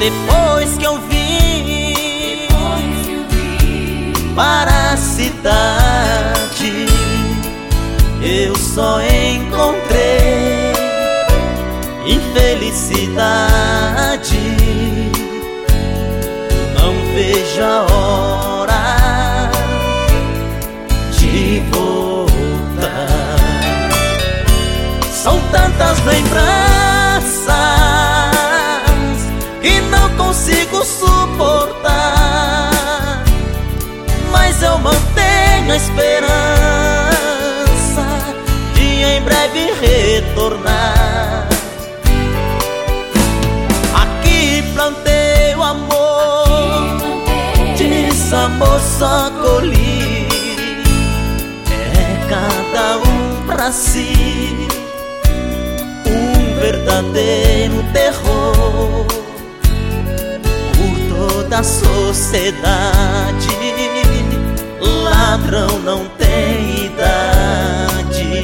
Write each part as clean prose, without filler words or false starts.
Depois que eu vim para a cidade, eu só encontrei infelicidade. Não vejo a hora de voltar. São tantas lembranças que não consigo suportar, mas eu mantenho a esperança de em breve retornar. Aqui plantei o amor, desamor só colhi. É cada um pra si, um verdadeiro terror por toda a sociedade. Ladrão não tem idade,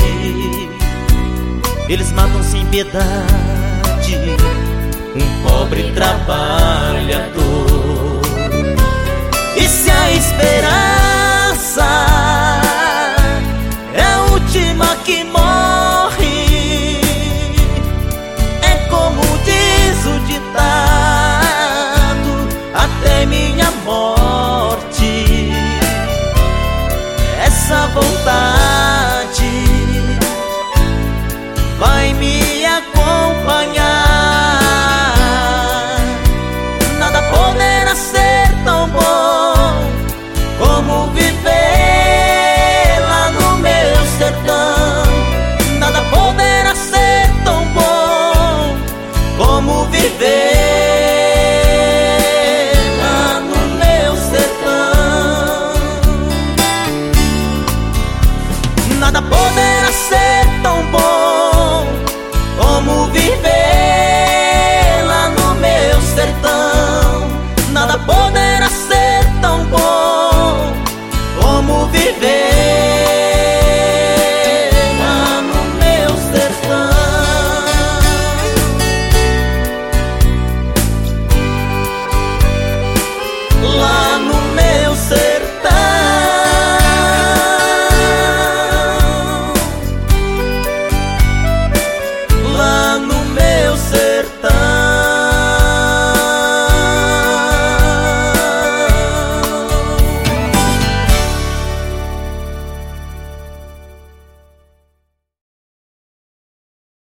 eles matam sem piedade um pobre trabalhador. E se a esperança é a última que morre, é como diz o ditado, até minha morte essa vontade vai me acompanhar. Nada poderá ser tão bom como viver